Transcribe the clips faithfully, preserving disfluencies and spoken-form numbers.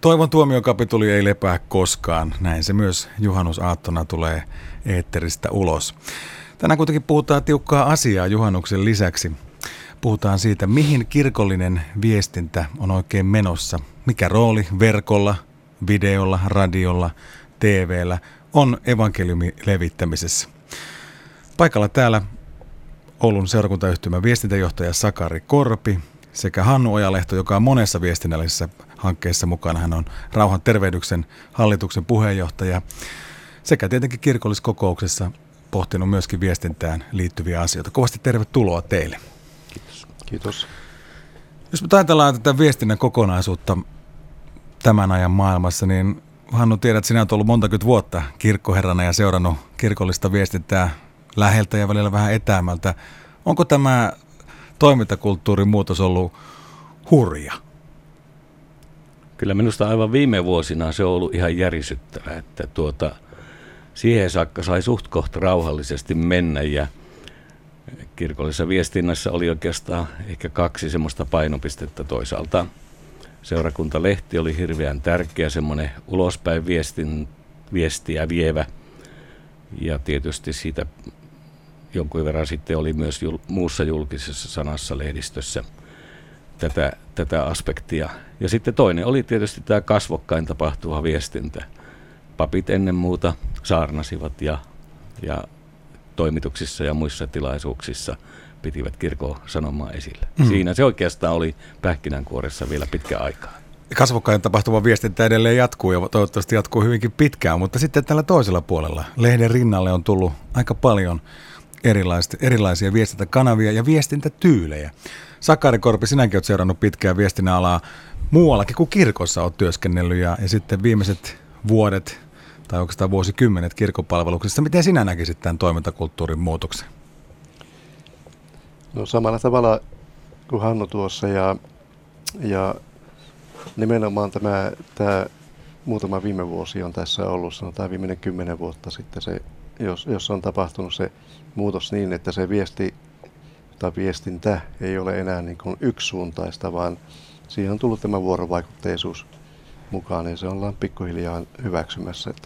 Toivon tuomiokapituli ei lepää koskaan. Näin se myös juhannusaattona tulee eetteristä ulos. Tänään kuitenkin puhutaan tiukkaa asiaa juhannuksen lisäksi. Puhutaan siitä, mihin kirkollinen viestintä on oikein menossa. Mikä rooli verkolla, videolla, radiolla, T V:llä on evankeliumin levittämisessä. Paikalla täällä Oulun seurakuntayhtymän viestintäjohtaja Sakari Korpi sekä Hannu Ojalehto, joka on monessa viestinnällisessä hankkeessa mukana. Hän on Rauhan tervehdyksen hallituksen puheenjohtaja sekä tietenkin kirkolliskokouksessa pohtinut myöskin viestintään liittyviä asioita. Kovasti tervetuloa teille. Kiitos. Kiitos. Jos me ajatellaan tätä viestinnän kokonaisuutta tämän ajan maailmassa, niin Hannu, tiedät, sinä olet ollut montakymmentä vuotta kirkkoherrana ja seurannut kirkollista viestintää läheltä ja välillä vähän etäämältä. Onko tämä toimintakulttuurin muutos ollut hurja? Kyllä minusta aivan viime vuosina se on ollut ihan järisyttävää, että tuota, siihen saakka sai suht koht rauhallisesti mennä ja kirkollisessa viestinnässä oli oikeastaan ehkä kaksi semmoista painopistettä. Toisaalta seurakuntalehti oli hirveän tärkeä, semmoinen ulospäin viestin, viestiä vievä ja tietysti siitä jonkun verran sitten oli myös jul, muussa julkisessa sanassa lehdistössä tätä, tätä aspektia. Ja sitten toinen oli tietysti tämä kasvokkain tapahtuva viestintä. Papit ennen muuta saarnasivat ja, ja toimituksissa ja muissa tilaisuuksissa pitivät kirkon sanomaa esillä. Mm. Siinä se oikeastaan oli pähkinänkuoressa vielä pitkä aikaa. Kasvokkain tapahtuva viestintä edelleen jatkuu ja toivottavasti jatkuu hyvinkin pitkään, mutta sitten tällä toisella puolella lehden rinnalle on tullut aika paljon erilaisia viestintäkanavia ja viestintätyylejä. Sakari Korpi, sinäkin olet seurannut pitkään viestinnän alaa muuallakin kuin kirkossa olet työskennellyt ja, ja sitten viimeiset vuodet tai oikeastaan vuosikymmenet kirkkopalveluksessa. Miten sinä näkisit tämän toimintakulttuurin muutoksen? No samalla tavalla kuin Hannu tuossa ja, ja nimenomaan tämä, tämä muutama viime vuosi on tässä ollut, sanotaan viimeinen kymmenen vuotta sitten, se, jos, jos on tapahtunut se muutos niin, että se viesti tai viestintä ei ole enää niin kuin yksisuuntaista, vaan siihen on tullut tämä vuorovaikutteisuus mukaan ja se ollaan pikkuhiljaa hyväksymässä. Että.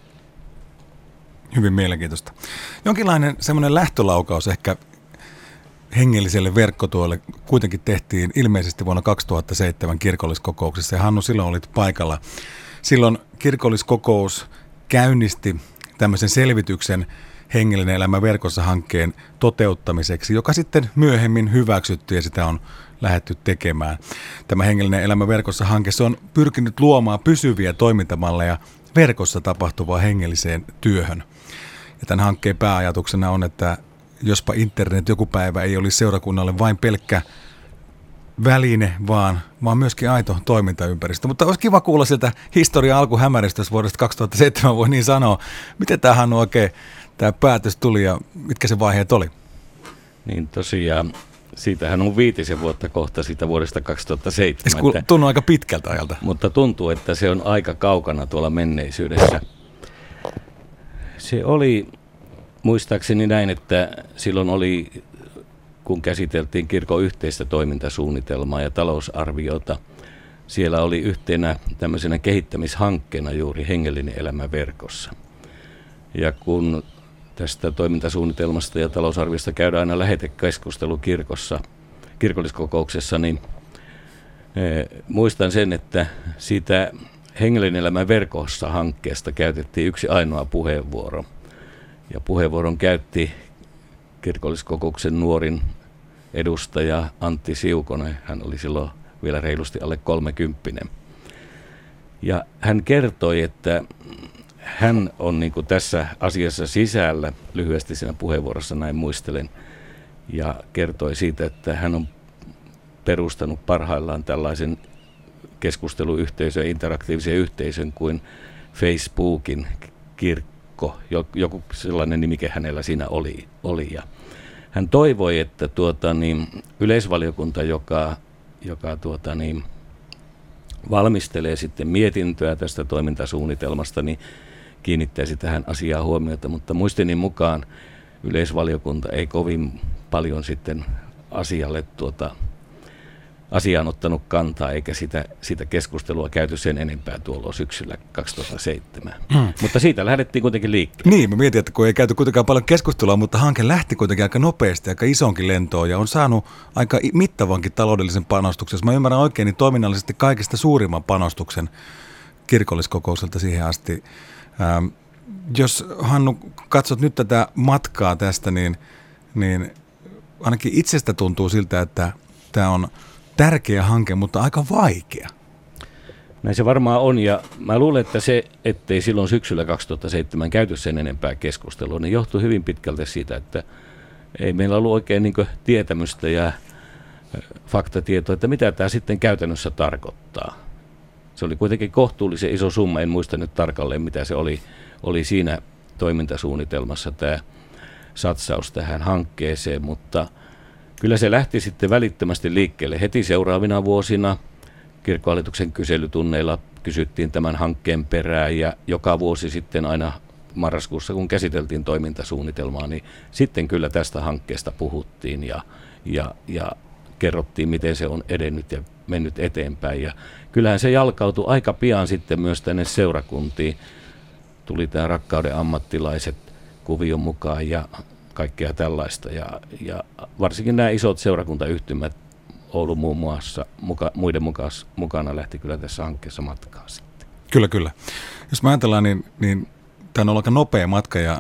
Hyvin mielenkiintoista. Jonkinlainen semmoinen lähtölaukaus ehkä hengelliselle verkkotuolle kuitenkin tehtiin ilmeisesti vuonna kaksituhattaseitsemän kirkolliskokouksessa ja Hannu, silloin olit paikalla. Silloin kirkolliskokous käynnisti tämmöisen selvityksen hengellinen elämä verkossa -hankkeen toteuttamiseksi, joka sitten myöhemmin hyväksytty ja sitä on lähdetty tekemään. Tämä hengellinen elämä verkossa -hanke, se on pyrkinyt luomaan pysyviä toimintamalleja verkossa tapahtuvaan hengelliseen työhön. Ja tämän hankkeen pääajatuksena on, että jospa internet joku päivä ei olisi seurakunnalle vain pelkkä väline, vaan, vaan myöskin aito toimintaympäristö. Mutta olisi kiva kuulla sieltä historian alkuhämäristä vuodesta kaksituhattaseitsemän, voi niin sanoa. Miten tämähän oikein tämä päätös tuli ja mitkä se vaiheet oli? Niin tosiaan, siitähän on viitisen vuotta kohta siitä vuodesta kaksituhattaseitsemän. Se tuntuu aika pitkältä ajalta. Mutta tuntuu, että se on aika kaukana tuolla menneisyydessä. Se oli muistaakseni näin, että silloin oli, kun käsiteltiin kirkon yhteistä toimintasuunnitelmaa ja talousarviota, siellä oli yhtenä tämmöisenä kehittämishankkeena juuri hengellinen elämä verkossa. Ja kun tästä toimintasuunnitelmasta ja talousarviosta käydään aina lähetekeskustelu kirkossa, kirkolliskokouksessa, niin e, muistan sen, että siitä hengellinen elämä verkossa -hankkeesta käytettiin yksi ainoa puheenvuoro. Ja puheenvuoron käytti kirkolliskokouksen nuorin edustaja Antti Siukonen. Hän oli silloin vielä reilusti alle kolmekymppinen. Ja hän kertoi, että hän on niin kuin tässä asiassa sisällä, lyhyesti siinä puheenvuorossa näin muistelen, ja kertoi siitä, että hän on perustanut parhaillaan tällaisen keskusteluyhteisön, interaktiivisen yhteisön kuin Facebookin kirkko. Joku sellainen nimike hänellä siinä oli. oli. Ja hän toivoi, että tuota, niin, yleisvaliokunta, joka, joka tuota, niin, valmistelee sitten mietintöä tästä toimintasuunnitelmasta, niin kiinnittäisi tähän asiaan huomiota, mutta muistini mukaan yleisvaliokunta ei kovin paljon sitten asialle tuota, asiaan ottanut kantaa, eikä sitä, sitä keskustelua käyty sen enempää tuolla syksyllä kaksituhattaseitsemän. Mm. Mutta siitä lähdettiin kuitenkin liikkeelle. Niin, mä mietin, että kun ei käyty kuitenkaan paljon keskustelua, mutta hanke lähti kuitenkin aika nopeasti, aika isonkin lentoon ja on saanut aika mittavankin taloudellisen panostuksen. Jos mä ymmärrän oikein, niin toiminnallisesti kaikista suurimman panostuksen kirkolliskokoukselta siihen asti. Ähm, jos Hannu, katsot nyt tätä matkaa tästä, niin, niin ainakin itsestä tuntuu siltä, että tämä on tärkeä hanke, mutta aika vaikea. Näin se varmaan on, ja mä luulen, että se, ettei silloin syksyllä kaksituhattaseitsemän käyty sen enempää keskustelua, niin johtui hyvin pitkälti siitä, että ei meillä ollut oikein niin kuin tietämystä ja faktatietoa, että mitä tämä sitten käytännössä tarkoittaa. Se oli kuitenkin kohtuullisen iso summa, en muista nyt tarkalleen, mitä se oli, oli siinä toimintasuunnitelmassa tämä satsaus tähän hankkeeseen, mutta kyllä se lähti sitten välittömästi liikkeelle heti seuraavina vuosina. Kirkkohallituksen kyselytunneilla kysyttiin tämän hankkeen perään ja joka vuosi sitten aina marraskuussa, kun käsiteltiin toimintasuunnitelmaa, niin sitten kyllä tästä hankkeesta puhuttiin ja, ja, ja kerrottiin, miten se on edennyt ja mennyt eteenpäin. Ja kyllähän se jalkautui aika pian sitten myös tänne seurakuntiin. Tuli tämä Rakkauden ammattilaiset kuvion mukaan ja kaikkea tällaista. Ja, ja varsinkin nämä isot seurakuntayhtymät, Oulu muun muassa, muka, muiden mukas, mukana lähti kyllä tässä hankkeessa matkaa sitten. Kyllä, kyllä. Jos mä ajatellaan, niin, niin tämä on ollut aika nopea matka ja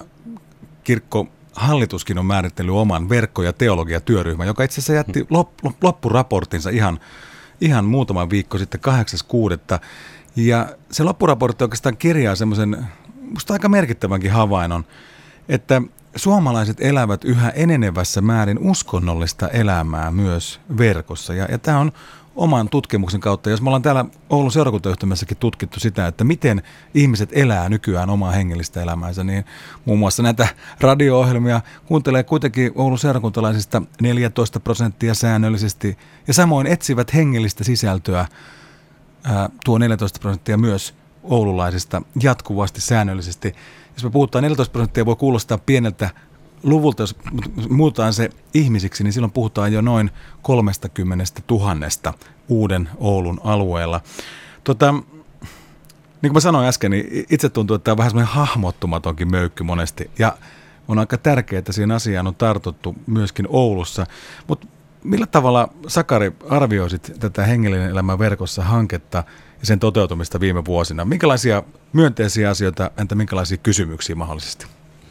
kirkkohallituskin on määritellyt oman verkko- ja teologiatyöryhmän, joka itse asiassa jätti lop, loppuraporttinsa ihan, ihan muutama viikko sitten, kahdeksas kuudetta. Ja se loppuraportti oikeastaan kirjaa semmoisen musta aika merkittävänkin havainnon, että suomalaiset elävät yhä enenevässä määrin uskonnollista elämää myös verkossa. Ja, ja tämä on oman tutkimuksen kautta. Jos me ollaan täällä Oulun seurakuntayhtymässäkin tutkittu sitä, että miten ihmiset elää nykyään omaa hengellistä elämäänsä, niin muun muassa näitä radio-ohjelmia kuuntelee kuitenkin Oulun seurakuntalaisista neljätoista prosenttia säännöllisesti. Ja samoin etsivät hengellistä sisältöä ää, tuo neljätoista prosenttia myös oululaisista jatkuvasti säännöllisesti. Jos me puhutaan neljätoista prosenttia, voi kuulostaa pieneltä luvulta, jos muutaan se ihmisiksi, niin silloin puhutaan jo noin kolmekymmentätuhatta uuden Oulun alueella. Tota, niin kuin mä sanoin äsken, niin itse tuntuu, että tämä on vähän semmoinen hahmottumatonkin möykky monesti. Ja on aika tärkeää, että siihen asiaan on tartuttu myöskin Oulussa. Mutta millä tavalla, Sakari, arvioisit tätä hengellinen elämä verkossa hanketta ja sen toteutumista viime vuosina? Minkälaisia myönteisiä asioita, entä minkälaisia kysymyksiä mahdollisesti?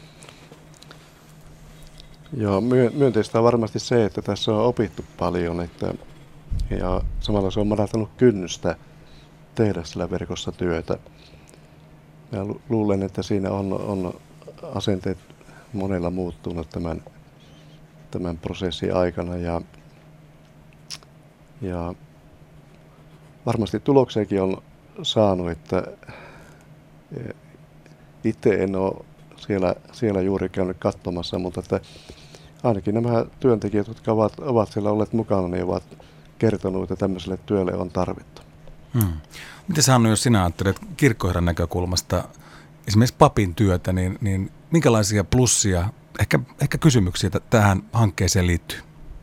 Joo, myönteistä on varmasti se, että tässä on opittu paljon, että, ja samalla se on madaltanut kynnystä tehdä sillä verkossa työtä. Mä luulen, että siinä on, on asenteet monella muuttunut tämän, tämän prosessin aikana, ja, ja varmasti tuloksiakin on saanut, että itse en ole siellä, siellä juuri käynyt katsomassa, mutta että ainakin nämä työntekijät, jotka ovat, ovat siellä olleet mukana, niin ovat kertoneet, että tämmöiselle työlle on tarvittu. Hmm. Miten Hannu, jos sinä ajattelet kirkkoherran näkökulmasta esimerkiksi papin työtä, niin, niin minkälaisia plussia, ehkä, ehkä kysymyksiä t- tähän hankkeeseen liittyy?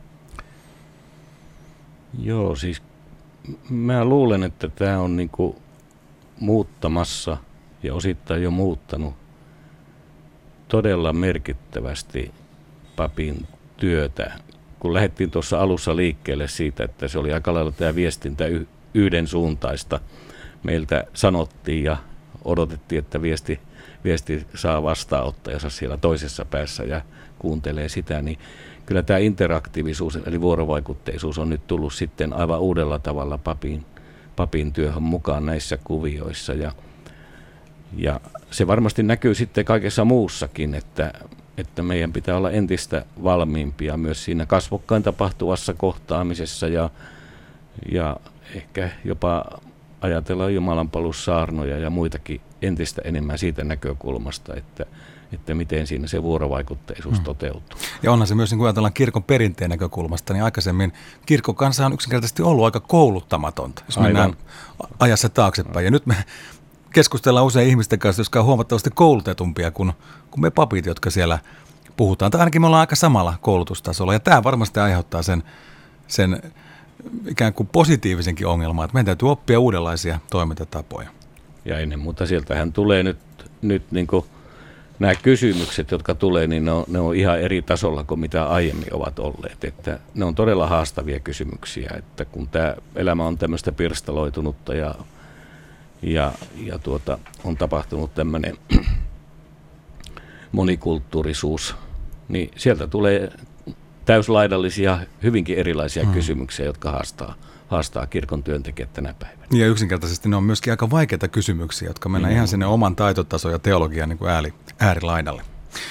Joo, siis mä luulen, että tämä on niinku muuttamassa ja osittain jo muuttanut todella merkittävästi papin työtä. Kun lähdettiin tuossa alussa liikkeelle siitä, että se oli aika lailla tämä viestintä y- yhdensuuntaista. Meiltä sanottiin ja odotettiin, että viesti, viesti saa vastaanottajansa siellä toisessa päässä ja kuuntelee sitä, niin kyllä tämä interaktiivisuus eli vuorovaikutteisuus on nyt tullut sitten aivan uudella tavalla papin, papin työhön mukaan näissä kuvioissa. Ja, ja se varmasti näkyy sitten kaikessa muussakin, että, että meidän pitää olla entistä valmiimpia myös siinä kasvokkain tapahtuvassa kohtaamisessa ja, ja ehkä jopa ajatellaan jumalanpalussaarnoja ja muitakin entistä enemmän siitä näkökulmasta, että, että miten siinä se vuorovaikutteisuus hmm. toteutuu. Ja onhan se myös, niin kun ajatellaan kirkon perinteen näkökulmasta, niin aikaisemmin kirkon kanssa on yksinkertaisesti ollut aika kouluttamatonta, jos Aivan. mennään ajassa taaksepäin. Ja nyt me keskustellaan usein ihmisten kanssa, jotka on huomattavasti koulutetumpia kuin, kuin me papit, jotka siellä puhutaan. Tai ainakin me ollaan aika samalla koulutustasolla, ja tämä varmasti aiheuttaa sen, sen ikään kuin positiivisenkin ongelman, että meidän täytyy oppia uudenlaisia toimintatapoja. Ja ennen muuta sieltähän tulee nyt, nyt niin kuin nämä kysymykset, jotka tulee, niin ne on, ne on ihan eri tasolla kuin mitä aiemmin ovat olleet. Että ne on todella haastavia kysymyksiä, että kun tämä elämä on tämmöistä pirstaloitunutta ja, ja, ja tuota, on tapahtunut tämmöinen monikulttuurisuus, niin sieltä tulee täyslaidallisia, hyvinkin erilaisia hmm. kysymyksiä, jotka haastaa, haastaa kirkon työntekijät tänä päivänä. Ja yksinkertaisesti ne on myöskin aika vaikeita kysymyksiä, jotka mennään mm. ihan sinne oman taitotason ja teologian niin kuin ääri, äärilaidalle.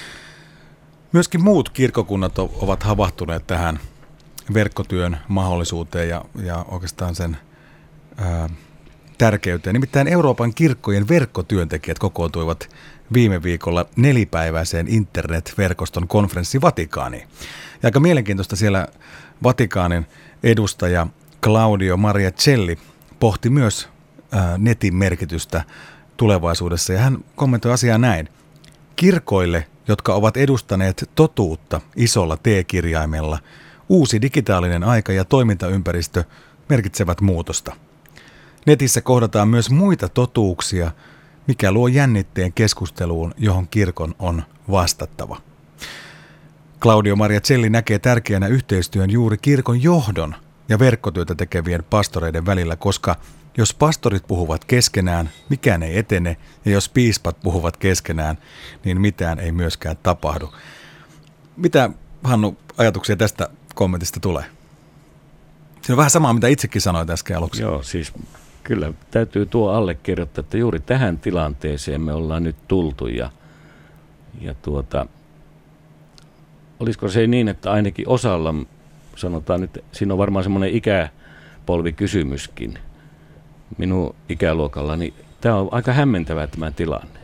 Myöskin muut kirkkokunnat ovat havahtuneet tähän verkkotyön mahdollisuuteen ja, ja oikeastaan sen ää, tärkeyteen. Nimittäin Euroopan kirkkojen verkkotyöntekijät kokoontuivat viime viikolla nelipäiväiseen internet-verkoston konferenssi Vatikaaniin. Ja aika mielenkiintoista siellä Vatikaanin edustaja Claudio Maria Celli pohti myös ää, netin merkitystä tulevaisuudessa ja hän kommentoi asiaa näin. Kirkoille, jotka ovat edustaneet totuutta isolla T-kirjaimella, uusi digitaalinen aika ja toimintaympäristö merkitsevät muutosta. Netissä kohdataan myös muita totuuksia, mikä luo jännitteen keskusteluun, johon kirkon on vastattava. Claudio Maria Celli näkee tärkeänä yhteistyön juuri kirkon johdon ja verkkotyötä tekevien pastoreiden välillä, koska jos pastorit puhuvat keskenään, mikään ei etene, ja jos piispat puhuvat keskenään, niin mitään ei myöskään tapahdu. Mitä, Hannu, ajatuksia tästä kommentista tulee? Se on vähän samaa, mitä itsekin sanoit äsken aluksi. Joo, siis kyllä täytyy tuo allekirjoittaa, että juuri tähän tilanteeseen me ollaan nyt tultu, ja, ja tuota, olisiko se niin, että ainakin osalla, sanotaan nyt, siinä on varmaan semmoinen ikäpolvikysymyskin minun ikäluokallani. Tämä on aika hämmentävä tämä tilanne.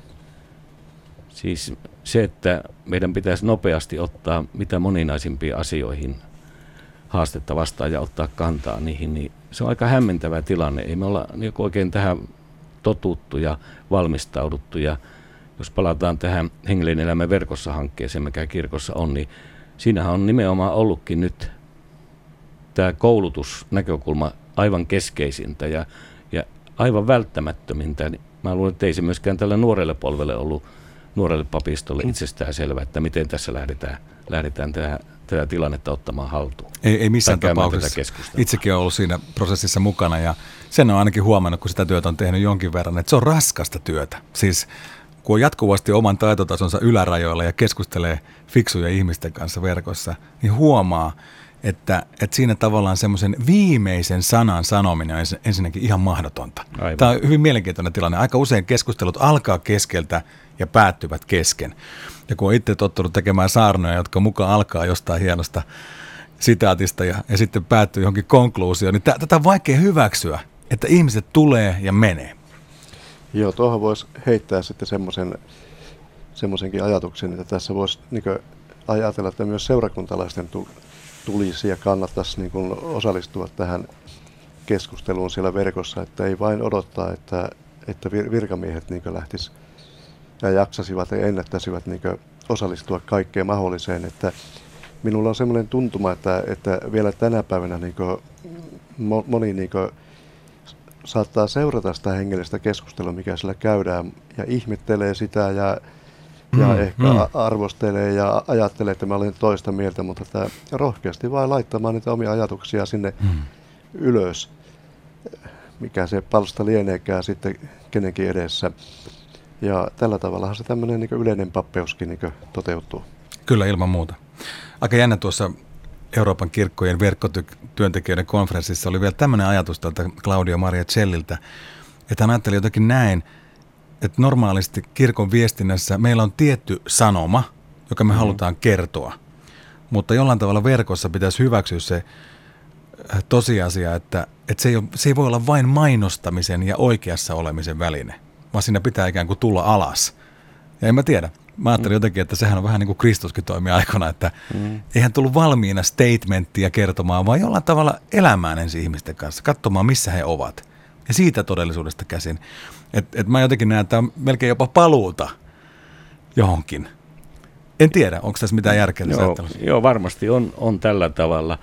Siis se, että meidän pitäisi nopeasti ottaa mitä moninaisimpiin asioihin haastetta vastaan ja ottaa kantaa niihin, niin se on aika hämmentävä tilanne. Ei me olla oikein tähän totuttu ja valmistauduttu. Ja jos palataan tähän hengellinen elämä verkossa hankkeeseen, mikä kirkossa on, niin siinähän on nimenomaan ollutkin nyt tämä koulutusnäkökulma aivan keskeisintä ja, ja aivan välttämättömintä. Mä luulen, että ei se myöskään tällä nuorelle polvelle ollut, nuorelle papistolle itsestään selvä, että miten tässä lähdetään, lähdetään tätä, tätä tilannetta ottamaan haltuun. Ei, ei missään tapauksessa. Itsekin olen ollut siinä prosessissa mukana ja sen on ainakin huomannut, kun sitä työtä on tehnyt jonkin verran, että se on raskasta työtä. Siis kun on jatkuvasti oman taitotasonsa ylärajoilla ja keskustelee fiksuja ihmisten kanssa verkossa, niin huomaa, että, että siinä tavallaan semmoisen viimeisen sanan sanominen on ensinnäkin ihan mahdotonta. Aivan. Tämä on hyvin mielenkiintoinen tilanne. Aika usein keskustelut alkaa keskeltä ja päättyvät kesken. Ja kun on itse tottunut tekemään saarnoja, jotka mukaan alkaa jostain hienosta sitaatista ja, ja sitten päättyy johonkin konkluusioon, niin t- tätä on vaikea hyväksyä, että ihmiset tulee ja menee. Joo, tuohon voisi heittää sitten semmoisen, semmoisenkin ajatuksen, että tässä voisi niin kuin ajatella, että myös seurakuntalaisten tulisi ja kannattaisi niin kuin osallistua tähän keskusteluun siellä verkossa, että ei vain odottaa, että, että virkamiehet niin kuin lähtis ja jaksasivat ja ennättäisivät niin kuin osallistua kaikkeen mahdolliseen. Että minulla on semmoinen tuntuma, että, että vielä tänä päivänä niin kuin moni niin kuin saattaa seurata sitä hengellistä keskustelua, mikä siellä käydään, ja ihmettelee sitä ja, mm, ja ehkä mm. arvostelee ja ajattelee, että mä olen toista mieltä, mutta että rohkeasti vaan laittamaan niitä omia ajatuksia sinne mm. ylös, mikä se palsta lieneekään sitten kenenkin edessä. Ja tällä tavallahan se tämmöinen niin kuin yleinen pappeuskin niin kuin toteutuu. Kyllä, ilman muuta. Aika jännä tuossa Euroopan kirkkojen verkkotyöntekijöiden konferenssissa oli vielä tämmöinen ajatus tältä Claudio Maria Celliltä, että hän ajatteli jotenkin näin, että normaalisti kirkon viestinnässä meillä on tietty sanoma, joka me mm-hmm. halutaan kertoa, mutta jollain tavalla verkossa pitäisi hyväksyä se tosiasia, että, että se, ei ole, se ei voi olla vain mainostamisen ja oikeassa olemisen väline, vaan siinä pitää ikään kuin tulla alas. Ja en mä tiedä. Mä ajattelin jotenkin, että sehän on vähän niin kuin Kristuskin toimi aikana, että mm. eihän tullut valmiina statementtia kertomaan, vaan jollain tavalla elämään ensin ihmisten kanssa, katsomaan missä he ovat. Ja siitä todellisuudesta käsin. Että et mä jotenkin näen, että tämä on melkein jopa paluuta johonkin. En tiedä, onko tässä mitään järkeä tässä joo, joo, varmasti on, on tällä tavalla.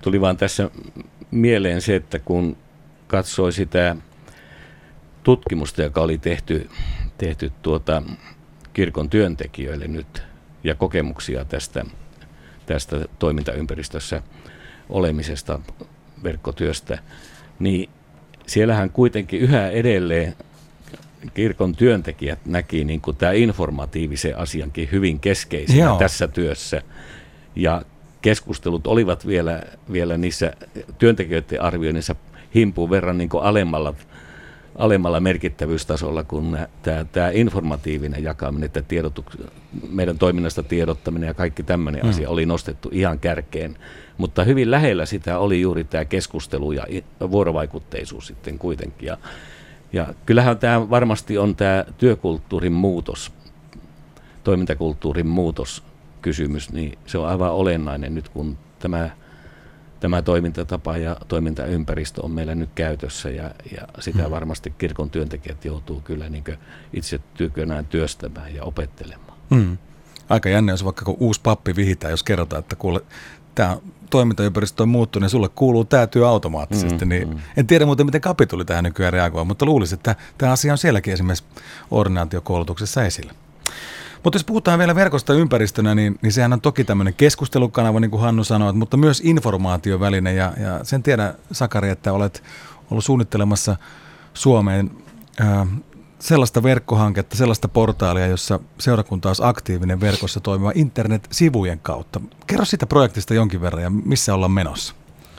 tuli vaan tässä mieleen se, että kun katsoi sitä tutkimusta, joka oli tehty, tehty tuota kirkon työntekijöille nyt ja kokemuksia tästä, tästä toimintaympäristössä olemisesta, verkkotyöstä, niin siellähän kuitenkin yhä edelleen kirkon työntekijät näki niin kuin tämä informatiivisen asiankin hyvin keskeisenä Joo. tässä työssä. Ja keskustelut olivat vielä, vielä niissä työntekijöiden arvioinnissa himpuun verran niin kuin alemmalla, alemmalla merkittävyystasolla kuin tämä, tämä informatiivinen jakaminen, että tiedotu, meidän toiminnasta tiedottaminen ja kaikki tämmöinen mm. asia oli nostettu ihan kärkeen. Mutta hyvin lähellä sitä oli juuri tämä keskustelu ja vuorovaikutteisuus sitten kuitenkin. Ja, ja kyllähän tämä varmasti on tämä työkulttuurin muutos, toimintakulttuurin muutos kysymys, niin se on aivan olennainen nyt, kun tämä, tämä toimintatapa ja toimintaympäristö on meillä nyt käytössä ja, ja sitä hmm. varmasti kirkon työntekijät joutuu kyllä niin kuin itse tykönään työstämään ja opettelemaan. Hmm. Aika jännä, jos vaikka kun uusi pappi vihitään, jos kerrotaan, että kuule, tämä toimintaympäristö on muuttunut ja sulle kuuluu tämä työ automaattisesti, mm, niin mm. en tiedä muuten, miten kapituli tähän nykyään reagoi, mutta luulisin, että tämä asia on sielläkin esimerkiksi ordinaatiokoulutuksessa esillä. Mutta jos puhutaan vielä verkosta ympäristönä, niin, niin sehän on toki tämmöinen keskustelukanava, niin kuin Hannu sanoi, mutta myös informaatioväline. Ja, ja sen tiedän, Sakari, että olet ollut suunnittelemassa Suomeen ää, sellaista verkkohanketta, sellaista portaalia, jossa seurakunta olisi aktiivinen verkossa toimiva internet-sivujen kautta. Kerro siitä projektista jonkin verran ja missä ollaan menossa.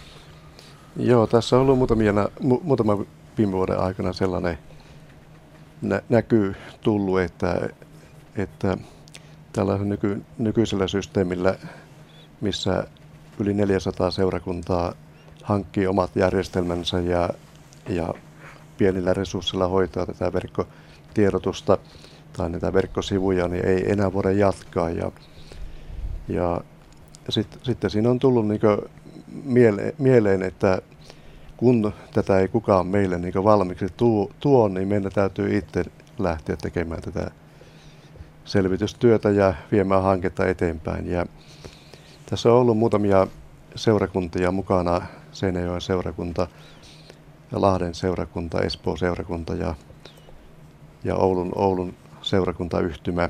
Joo, tässä on ollut muutamia, mu, muutama viime vuoden aikana sellainen nä, näky tullut, että että tällaisella nyky, nykyisellä systeemillä, missä yli neljäsataa seurakuntaa hankkii omat järjestelmänsä ja, ja pienillä resursseilla hoitaa tätä verkkotiedotusta tai näitä verkkosivuja, niin ei enää voida jatkaa. Ja, ja sitten sit siinä on tullut niin miele, mieleen, että kun tätä ei kukaan meille niin valmiiksi tuo, tuo, niin meidän täytyy itse lähteä tekemään tätä selvitystyötä ja viemään hanketta eteenpäin. Ja tässä on ollut muutamia seurakuntia mukana, Seinäjoen seurakunta, ja Lahden seurakunta, Espoon seurakunta ja, ja Oulun, Oulun seurakuntayhtymä.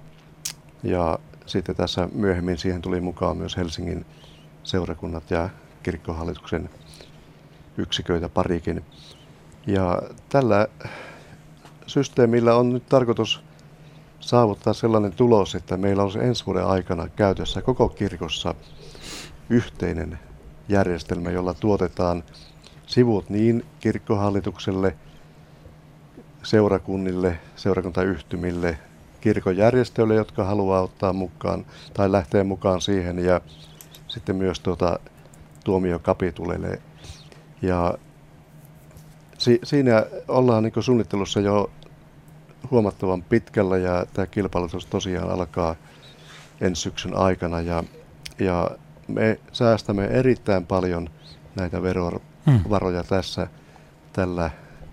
Ja sitten tässä myöhemmin siihen tuli mukaan myös Helsingin seurakunnat ja kirkkohallituksen yksiköitä parikin. Ja tällä systeemillä on nyt tarkoitus saavuttaa sellainen tulos, että meillä on ensi vuoden aikana käytössä koko kirkossa yhteinen järjestelmä, jolla tuotetaan sivut niin kirkkohallitukselle, seurakunnille, seurakuntayhtymille, kirkon järjestöille, jotka haluaa ottaa mukaan tai lähteä mukaan siihen, ja sitten myös tuota, tuomiokapituleille. Ja si- siinä ollaan niin kuin suunnittelussa jo huomattavan pitkällä ja tämä kilpailutus tosiaan alkaa ensi syksyn aikana ja, ja me säästämme erittäin paljon näitä verovaroja hmm. tässä tällä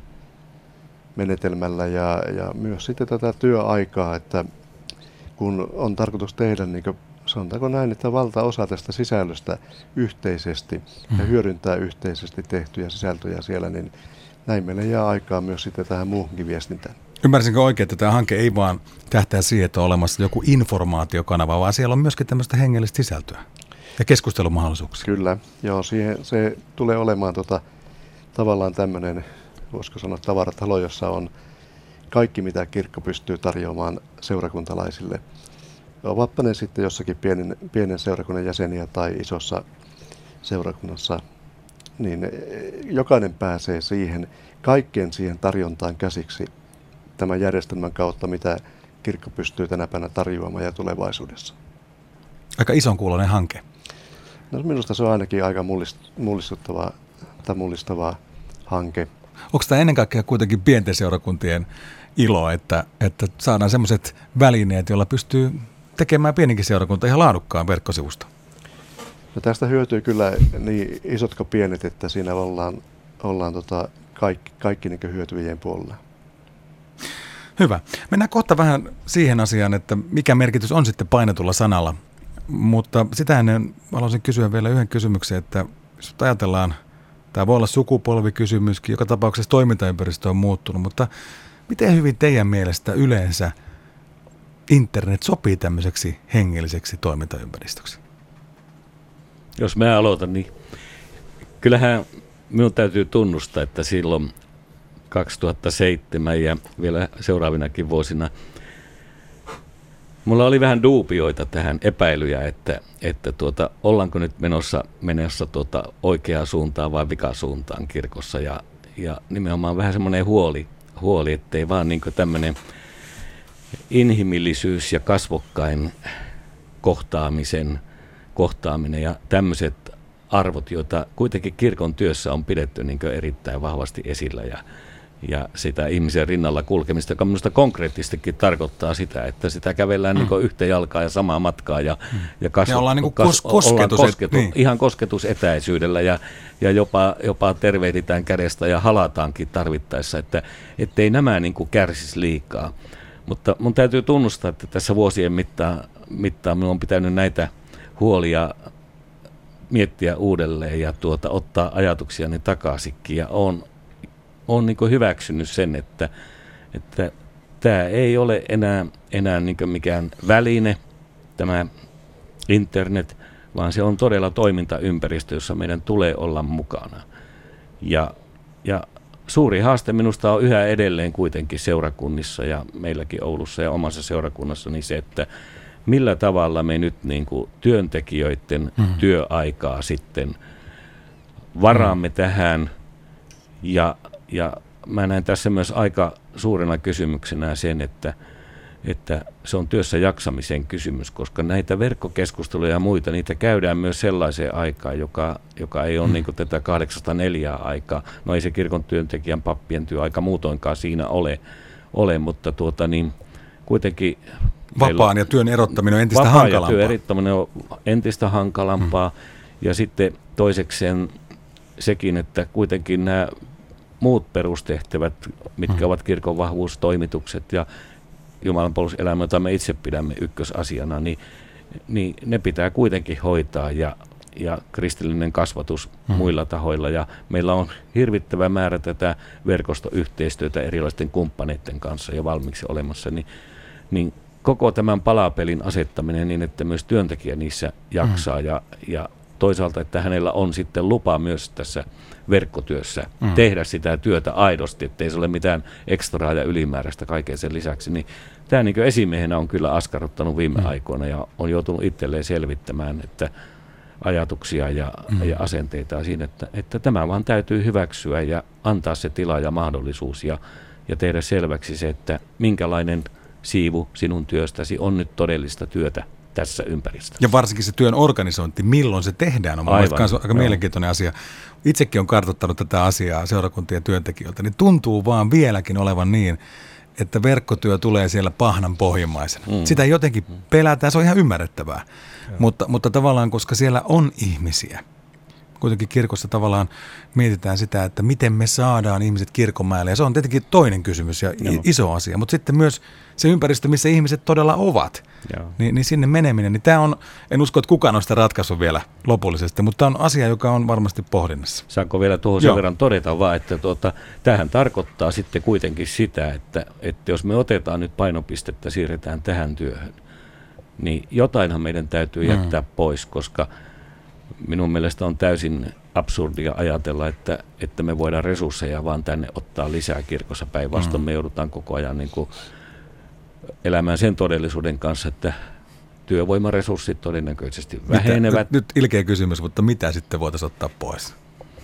menetelmällä ja, ja myös sitten tätä työaikaa, että kun on tarkoitus tehdä, niin kuin sanotaanko näin, että valtaosa tästä sisällöstä yhteisesti hmm. ja hyödyntää yhteisesti tehtyjä sisältöjä siellä, niin näin meille jää aikaa myös sitten tähän muuhunkin viestintään. Ymmärsinkö oikein, että tämä hanke ei vaan tähtää siihen, että on olemassa joku informaatiokanava, vaan siellä on myöskin tämmöistä hengellistä sisältöä ja keskustelumahdollisuuksia? Kyllä, joo, siihen, se tulee olemaan tota, tavallaan tämmöinen, voisiko sanoa tavaratalo, jossa on kaikki, mitä kirkko pystyy tarjoamaan seurakuntalaisille. Ovatpa ne sitten jossakin pienen, pienen seurakunnan jäseniä tai isossa seurakunnassa, niin jokainen pääsee siihen, kaikkeen siihen tarjontaan käsiksi tämän järjestelmän kautta, mitä kirkko pystyy tänä päivänä tarjoamaan ja tulevaisuudessa. Aika ison kuuloinen hanke. No, minusta se on ainakin aika mullistuttava tai mullistava hanke. Onko tämä ennen kaikkea kuitenkin pienten seurakuntien ilo, että, että saadaan sellaiset välineet, joilla pystyy tekemään pieninkin seurakunta ihan laadukkaan verkkosivusta? No, tästä hyötyy kyllä niin isot kuin pienet, että siinä ollaan, ollaan tota kaikki, kaikki niin hyötyvien puolella. Hyvä. Mennään kohta vähän siihen asiaan, että mikä merkitys on sitten painetulla sanalla. Mutta sitä ennen haluaisin kysyä vielä yhden kysymyksen, että jos ajatellaan, tämä voi olla sukupolvikysymyskin, joka tapauksessa toimintaympäristö on muuttunut, mutta miten hyvin teidän mielestä yleensä internet sopii tämmöiseksi hengelliseksi toimintaympäristöksi? Jos mä aloitan, niin kyllähän minun täytyy tunnustaa, että silloin kaksituhattaseitsemän ja vielä seuraavinakin vuosina mulla oli vähän duubioita tähän, epäilyjä, että, että tuota, ollaanko nyt menossa, menossa tuota oikeaan suuntaan vai vikasuuntaan kirkossa. Ja, ja nimenomaan vähän semmoinen huoli, huoli ettei vaan niin kuin tämmöinen inhimillisyys ja kasvokkain kohtaamisen, kohtaaminen ja tämmöiset arvot, joita kuitenkin kirkon työssä on pidetty niin kuin erittäin vahvasti esillä ja ja sitä ihmisen rinnalla kulkemista, joka minusta konkreettisestikin tarkoittaa sitä, että sitä kävellään mm. niin yhtä jalkaa ja samaa matkaa ja, mm. ja, kasvu, ja ollaan, niin kas, kos, kosketus, ollaan kosketu, niin. ihan kosketusetäisyydellä ja, ja jopa, jopa tervehditään kädestä ja halataankin tarvittaessa, että ettei nämä niin kuin kärsisi liikaa. Mutta mun täytyy tunnustaa, että tässä vuosien mittaan, mittaan minun on pitänyt näitä huolia miettiä uudelleen ja tuota, ottaa ajatuksiani takaisinkin ja on olen niin hyväksynyt sen, että, että tämä ei ole enää, enää niin mikään väline, tämä internet, vaan se on todella toimintaympäristö, jossa meidän tulee olla mukana. Ja, ja suuri haaste minusta on yhä edelleen kuitenkin seurakunnissa ja meilläkin Oulussa ja omassa seurakunnassa niin se, että millä tavalla me nyt niin kuin työntekijöiden mm. työaikaa sitten varaamme mm. tähän ja Ja mä näen tässä myös aika suurena kysymyksenä sen, että, että se on työssä jaksamisen kysymys, koska näitä verkkokeskusteluja ja muita, niitä käydään myös sellaiseen aikaan, joka, joka ei ole mm. niin kuin tätä kahdeksasta neljää aikaa. No ei se kirkon työntekijän pappien työaika muutoinkaan siinä ole, ole mutta tuota niin, kuitenkin vapaan ja työn erottaminen on entistä vapaa hankalampaa. Ja työn erottaminen on entistä hankalampaa mm. ja sitten toisekseen sekin, että kuitenkin nämä muut perustehtävät, mitkä mm. ovat kirkon vahvuustoimitukset ja jumalanpalveluselämä, jota me itse pidämme ykkösasiana, niin, niin ne pitää kuitenkin hoitaa ja, ja kristillinen kasvatus mm. muilla tahoilla. Ja meillä on hirvittävä määrä tätä verkostoyhteistyötä erilaisten kumppaneiden kanssa jo valmiiksi olemassa, niin, niin koko tämän palapelin asettaminen niin, että myös työntekijä niissä jaksaa mm. ja, ja toisaalta, että hänellä on sitten lupa myös tässä verkkotyössä mm. tehdä sitä työtä aidosti, ettei se ole mitään ekstraa ja ylimääräistä kaiken sen lisäksi. Niin tämä niin kuin esimiehenä on kyllä askarruttanut viime mm. aikoina ja on joutunut itselleen selvittämään että ajatuksia ja, mm. ja asenteita siinä, että, että tämä vaan täytyy hyväksyä ja antaa se tila ja mahdollisuus ja, ja tehdä selväksi se, että minkälainen siivu sinun työstäsi on nyt todellista työtä tässä ympäristössä. Ja varsinkin se työn organisointi, milloin se tehdään, on aivan, myös aika joo. mielenkiintoinen asia. Itsekin olen kartoittanut tätä asiaa seurakuntien työntekijöiltä, niin tuntuu vaan vieläkin olevan niin, että verkkotyö tulee siellä pahnan pohjimmaisena. Mm. Sitä jotenkin pelätään, se on ihan ymmärrettävää, mutta, mutta tavallaan, koska siellä on ihmisiä, kuitenkin kirkossa tavallaan mietitään sitä, että miten me saadaan ihmiset kirkonmäelle, ja se on tietenkin toinen kysymys ja Joo. iso asia, mutta sitten myös se ympäristö, missä ihmiset todella ovat, niin, niin sinne meneminen, niin tämä on, en usko, että kukaan on sitä ratkaisu vielä lopullisesti, mutta tämä on asia, joka on varmasti pohdinnassa. Saanko vielä tuohon sen verran todeta vaan, että tuota, tämähän tarkoittaa sitten kuitenkin sitä, että, että jos me otetaan nyt painopistettä, siirretään tähän työhön, niin jotainhan meidän täytyy jättää mm. pois, koska minun mielestä on täysin absurdia ajatella, että, että me voidaan resursseja vaan tänne ottaa lisää kirkossa. Päinvastoin mm. me joudutaan koko ajan niin kuin elämään sen todellisuuden kanssa, että työvoimaresurssit todennäköisesti vähenevät. Nyt, nyt ilkeä kysymys, mutta mitä sitten voitaisiin ottaa pois?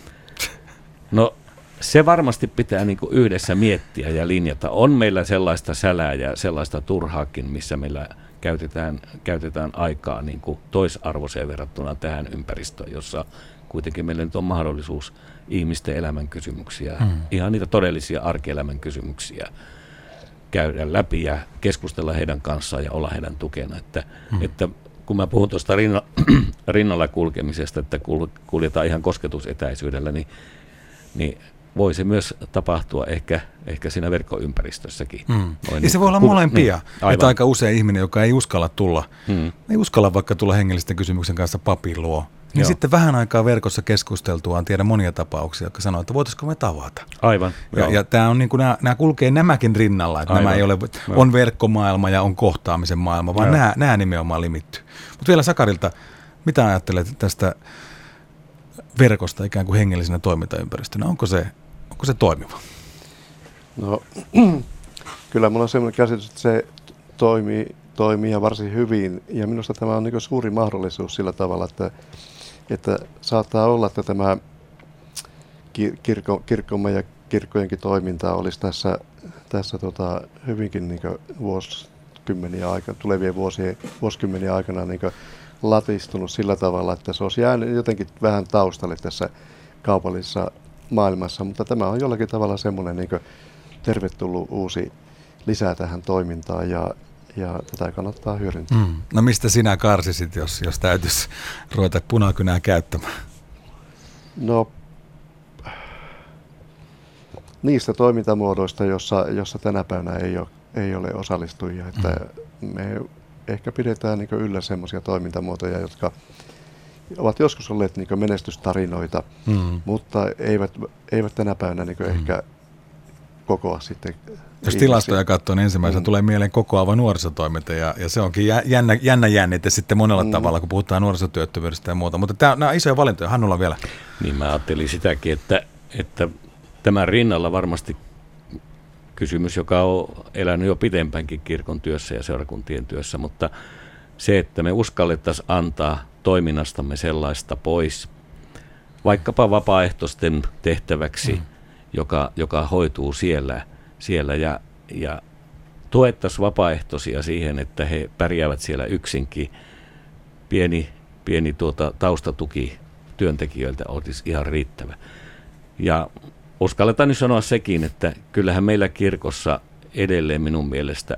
No se varmasti pitää niin kuin yhdessä miettiä ja linjata. On meillä sellaista sälää ja sellaista turhaakin, missä meillä Käytetään, käytetään aikaa niin kuin toisarvoiseen verrattuna tähän ympäristöön, jossa kuitenkin meillä nyt on mahdollisuus ihmisten elämän kysymyksiä, mm. ihan niitä todellisia arkielämän kysymyksiä käydä läpi ja keskustella heidän kanssaan ja olla heidän tukena. Että, mm. että kun mä puhun tuosta rinna, rinnalla kulkemisesta, että kuljetaan ihan kosketusetäisyydellä, niin, niin voi se myös tapahtua ehkä, ehkä siinä verkkoympäristössäkin. Mm. Noin, ja se voi olla molempia. Niin, että aika usein ihminen, joka ei uskalla tulla, mm. ei uskalla vaikka tulla hengellisten kysymyksen kanssa papin luo, niin Joo. sitten vähän aikaa verkossa keskusteltuaan tiedä monia tapauksia, jotka sanoo, että voitaisiko me tavata. Aivan. Ja, ja tämä on niin kuin nämä, nämä kulkee nämäkin rinnalla, että Aivan. nämä ei ole, on verkkomaailma ja on kohtaamisen maailma, vaan nämä, nämä nimenomaan limittyy. Mutta vielä Sakarilta, mitä ajattelet tästä verkosta ikään kuin hengellisenä toimintaympäristönä? Onko se, onko se toimiva? No, kyllä mulla on sellainen käsitys, että se toimii, toimii ja varsin hyvin. Ja minusta tämä on niin suuri mahdollisuus sillä tavalla, että, että saattaa olla, että tämä kirkko, kirkkomme ja kirkkojenkin toiminta olisi tässä, tässä tota, hyvinkin niin vuosikymmeniä aikana, tulevien vuosien, vuosikymmeniä aikana niin latistunut sillä tavalla, että se olisi jäänyt jotenkin vähän taustalle tässä kaupallisessa maailmassa, mutta tämä on jollakin tavalla semmoinen niin tervetullut uusi lisää tähän toimintaan ja, ja tätä kannattaa hyödyntää. Mm. No mistä sinä karsisit, jos, jos täytyisi ruveta punakynää käyttämään? No niistä toimintamuodoista, jossa, jossa tänä päivänä ei ole, ei ole osallistujia, että mm. me ehkä pidetään niin yllä semmoisia toimintamuotoja, jotka ovat joskus olleet niin menestystarinoita, mm. mutta eivät, eivät tänä päivänä niin mm. ehkä kokoa sitten. Jos tilastoja katsoo, niin ensimmäisenä mm. tulee mieleen kokoava nuorisotoiminta, ja, ja se onkin jännä, jännä jännite sitten monella mm. tavalla, kun puhutaan nuorisotyöttömyydestä ja muuta. Mutta tämä, nämä isoja valintoja. Hannulla vielä. Niin mä ajattelin sitäkin, että, että tämän rinnalla varmasti kysymys, joka on elänyt jo pitempäänkin kirkon työssä ja seurakuntien työssä, mutta se, että me uskallettaisiin antaa toiminnastamme sellaista pois, vaikkapa vapaaehtoisten tehtäväksi, mm. joka, joka hoituu siellä, siellä ja, ja tuettaisiin vapaaehtoisia siihen, että he pärjäävät siellä yksinkin. Pieni, pieni tuota, taustatuki työntekijöiltä olisi ihan riittävä. Ja uskalletaan nyt sanoa sekin, että kyllähän meillä kirkossa edelleen minun mielestä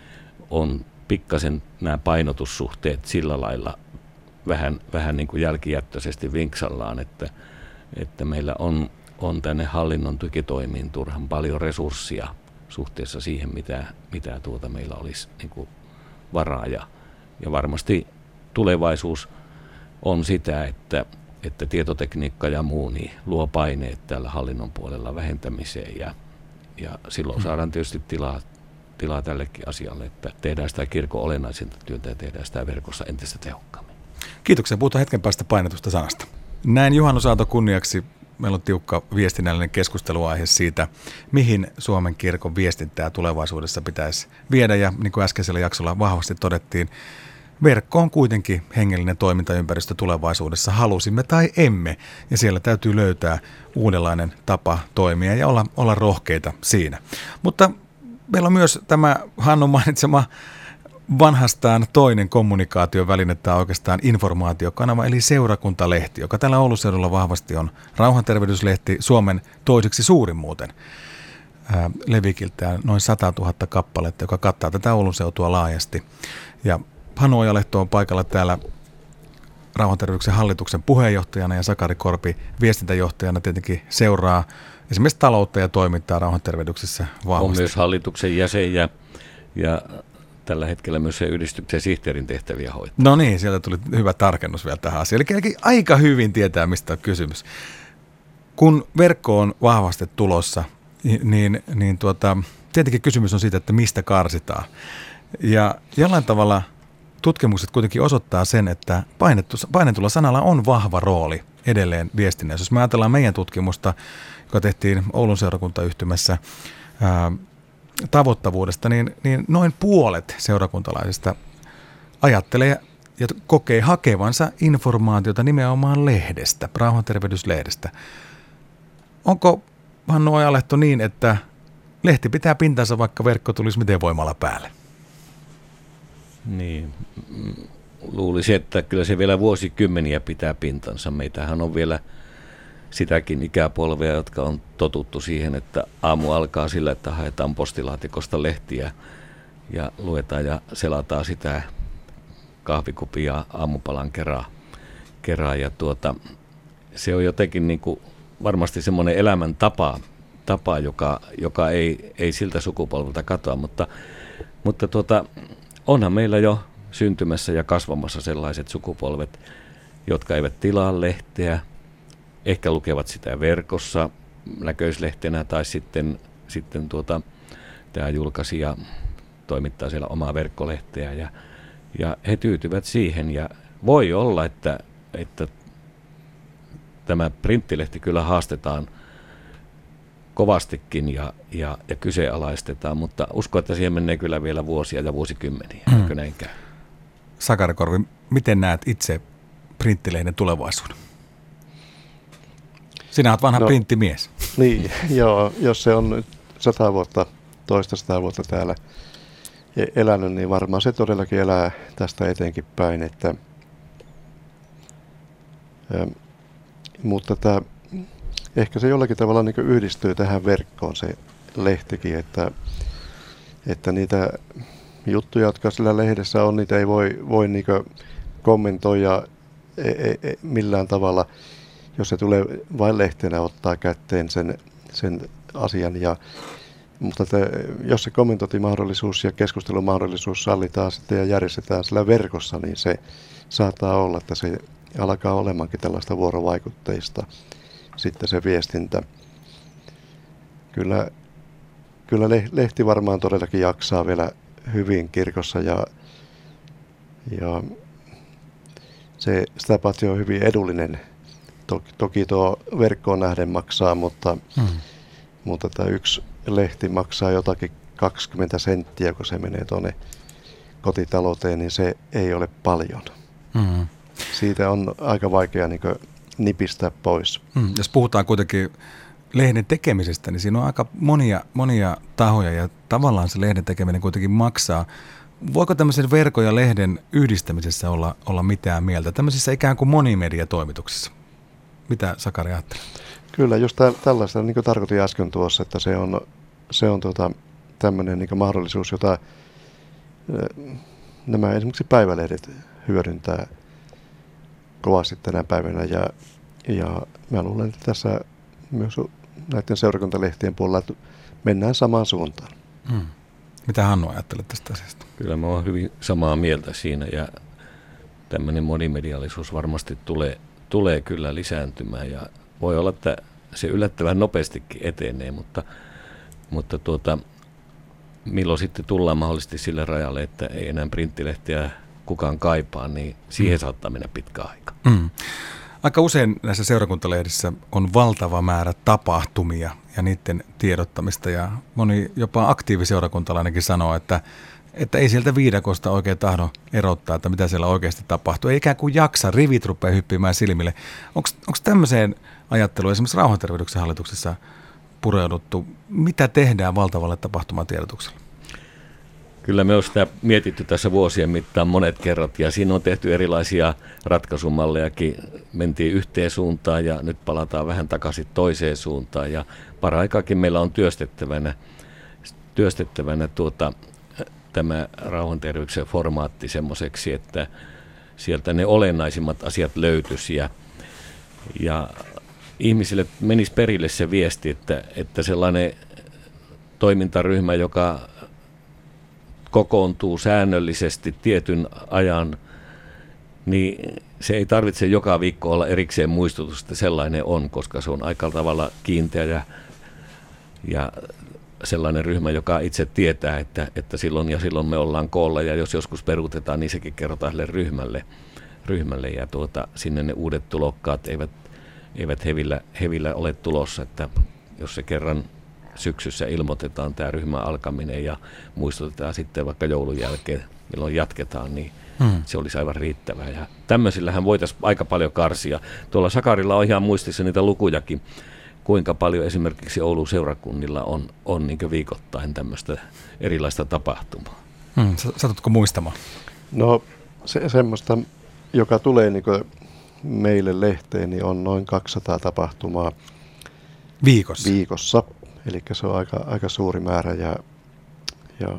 on pikkasen nämä painotussuhteet sillä lailla vähän, vähän niin kuin jälkijättöisesti vinksallaan, että, että meillä on, on tänne hallinnon tukitoimiin turhan paljon resursseja suhteessa siihen, mitä, mitä tuota meillä olisi niin kuin varaa. Ja, ja varmasti tulevaisuus on sitä, että että tietotekniikka ja muu niin luo paineet tällä hallinnon puolella vähentämiseen ja, ja silloin saadaan tietysti tilaa, tilaa tällekin asialle, että tehdään sitä kirkon olennaisinta työtä ja tehdään sitä verkossa entistä tehokkaammin. Kiitoksia. Puhutaan hetken päästä painetusta sanasta. Näin juhannusaaton kunniaksi meillä on tiukka viestinnällinen keskusteluaihe siitä, mihin Suomen kirkon viestintää tulevaisuudessa pitäisi viedä, ja niin kuin äskeisellä jaksolla vahvasti todettiin, verkko on kuitenkin hengellinen toimintaympäristö tulevaisuudessa, halusimme tai emme, ja siellä täytyy löytää uudenlainen tapa toimia ja olla, olla rohkeita siinä. Mutta meillä on myös tämä Hannun mainitsema vanhastaan toinen kommunikaatioväline tai oikeastaan informaatiokanava, eli seurakuntalehti, joka täällä Oulun seudulla vahvasti on rauhantervehdyslehti, Suomen toiseksi suurin muuten, ää, levikiltään noin sata tuhatta kappaletta, joka kattaa tätä Oulun seutua laajasti. Ja Hannu Ojalehto on paikalla täällä Rauhantervehdyksen hallituksen puheenjohtajana ja Sakari Korpi viestintäjohtajana tietenkin seuraa esimerkiksi taloutta ja toimintaa Rauhantervehdyksessä vahvasti. On myös hallituksen jäsen ja, ja tällä hetkellä myös se yhdistyksen sihteerin tehtäviä hoitaa. No niin, sieltä tuli hyvä tarkennus vielä tähän asiaan. Eli aika hyvin tietää, mistä on kysymys. Kun verkko on vahvasti tulossa, niin, niin tuota, tietenkin kysymys on siitä, että mistä karsitaan. Ja jollain tavalla tutkimukset kuitenkin osoittaa sen, että painetulla sanalla on vahva rooli edelleen viestinnässä. Jos me ajatellaan meidän tutkimusta, joka tehtiin Oulun seurakuntayhtymässä ää, tavoittavuudesta, niin, niin noin puolet seurakuntalaisista ajattelee ja kokee hakevansa informaatiota nimenomaan lehdestä, Rauhantervehdyslehdestä. Onko, Hannu Ojalehto, niin, että lehti pitää pintansa, vaikka verkko tulisi miten voimalla päälle? Niin, luulisin, että kyllä se vielä vuosikymmeniä pitää pintansa. Meitähän on vielä sitäkin ikäpolvea, jotka on totuttu siihen, että aamu alkaa sillä, että haetaan postilaatikosta lehtiä ja luetaan ja selataan sitä kahvikupia aamupalan kerran. kerran. Ja tuota, se on jotenkin niin kuin varmasti semmoinen elämäntapa, tapa, joka, joka ei, ei siltä sukupolvelta katoa, mutta, mutta tuota, onhan meillä jo syntymässä ja kasvamassa sellaiset sukupolvet, jotka eivät tilaa lehteä, ehkä lukevat sitä verkossa näköislehtenä tai sitten, sitten tuota, tämä julkaisija toimittaa siellä omaa verkkolehteä ja, ja he tyytyvät siihen ja voi olla, että, että tämä printtilehti kyllä haastetaan kovastikin ja, ja, ja kyseenalaistetaan, mutta uskon, että siihen menee kyllä vielä vuosia ja vuosikymmeniä, mm. eikö näin käy? Sakari Korvi, miten näet itse printtilehden tulevaisuuden? Sinä olet vanha no, printtimies. Niin, joo, jos se on sata vuotta, toista sata vuotta täällä elänyt, niin varmaan se todellakin elää tästä eteenkin päin. Että, ja, mutta tämä, ehkä se jollakin tavalla niin kuin yhdistyy tähän verkkoon se lehtikin, että, että niitä juttuja, jotka sillä lehdessä on, niitä ei voi, voi niin kuin kommentoida ei, ei, millään tavalla, jos se tulee vain lehtenä ottaa kätteen sen, sen asian. Ja, mutta te, jos se kommentointimahdollisuus ja keskustelumahdollisuus sallitaan sitten ja järjestetään sillä verkossa, niin se saattaa olla, että se alkaa olemaankin tällaista vuorovaikutteista sitten se viestintä. Kyllä, kyllä lehti varmaan todellakin jaksaa vielä hyvin kirkossa ja, ja se, sitä paitsi on hyvin edullinen. Toki, toki tuo verkkoon nähden maksaa, mutta, hmm. mutta tämä yksi lehti maksaa jotakin kaksikymmentä senttiä, kun se menee tuonne kotitalouteen, niin se ei ole paljon. Hmm. Siitä on aika vaikea niin kuin nipistää pois. Hmm. Jos puhutaan kuitenkin lehden tekemisestä, niin siinä on aika monia, monia tahoja ja tavallaan se lehden tekeminen kuitenkin maksaa. Voiko tämmöisen verkon ja lehden yhdistämisessä olla, olla mitään mieltä? Tämmöisissä ikään kuin monimediatoimituksissa. Mitä Sakari ajattelee? Kyllä, just tä- tällaista, niin kuin tarkoitin äsken tuossa, että se on, se on tota, tämmöinen niin kuin mahdollisuus, jota nämä esimerkiksi päivälehdet hyödyntää kovasti tänä päivänä. Ja, ja mä luulen, että tässä myös näiden seurakuntalehtien puolella mennään samaan suuntaan. Hmm. Mitä Hannu ajattelet tästä asiasta? Kyllä mä oon hyvin samaa mieltä siinä ja tämmöinen monimediallisuus varmasti tulee, tulee kyllä lisääntymään ja voi olla, että se yllättävän nopeastikin etenee, mutta, mutta tuota, milloin sitten tullaan mahdollisesti sille rajalle, että ei enää printtilehtiä kukaan kaipaa, niin siihen mm. saattaa mennä pitkä aika. Mm. Aika usein näissä seurakuntalehdissä on valtava määrä tapahtumia ja niiden tiedottamista ja moni jopa aktiiviseurakuntalainenkin sanoo, että, että ei sieltä viidakosta oikein tahdo erottaa, että mitä siellä oikeasti tapahtuu. Ei ikään kuin jaksa, rivit rupeaa hyppimään silmille. Onko tämmöiseen ajatteluun esimerkiksi Rauhantervehdyksen hallituksessa pureuduttu? Mitä tehdään valtavalle tapahtumatiedotukselle? Kyllä me on sitä mietitty tässä vuosien mittaan monet kerrat ja siinä on tehty erilaisia ratkaisumallejakin. Mentiin yhteen suuntaan ja nyt palataan vähän takaisin toiseen suuntaan ja paraikaakin meillä on työstettävänä, työstettävänä tuota, tämä Rauhantervehdyksen formaatti semmoiseksi, että sieltä ne olennaisimmat asiat löytyisi ja, ja ihmisille menisi perille se viesti, että, että sellainen toimintaryhmä, joka kokoontuu säännöllisesti tietyn ajan, niin se ei tarvitse joka viikko olla erikseen muistutus, että sellainen on, koska se on aika tavalla kiinteä ja, ja sellainen ryhmä, joka itse tietää, että, että silloin ja silloin me ollaan koolla ja jos joskus peruutetaan, niin sekin kerrotaan sille ryhmälle, ryhmälle ja tuota, sinne ne uudet tulokkaat eivät, eivät hevillä, hevillä ole tulossa, että jos se kerran syksyssä ilmoitetaan tämä ryhmän alkaminen ja muistutetaan sitten vaikka joulun jälkeen, milloin jatketaan, niin hmm. se olisi aivan riittävää. Ja tämmöisillähän voitaisiin aika paljon karsia. Tuolla Sakarilla on ihan muistissa niitä lukujakin, kuinka paljon esimerkiksi Oulun seurakunnilla on, on niin kuin viikoittain tämmöistä erilaista tapahtumaa. Hmm. Satutko muistamaan? No se, semmoista, joka tulee niin kuin meille lehteen, niin on noin kaksisataa tapahtumaa viikossa. viikossa. Eli se on aika, aika suuri määrä ja, ja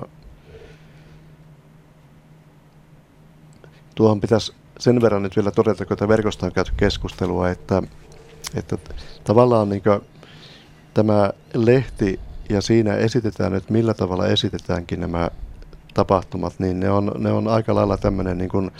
tuohon pitäisi sen verran nyt vielä todeta, kun verkosta on käyty keskustelua, että, että tavallaan niin kuin tämä lehti ja siinä esitetään, että millä tavalla esitetäänkin nämä tapahtumat, niin ne on, ne on aika lailla tämmöinen niin kuin,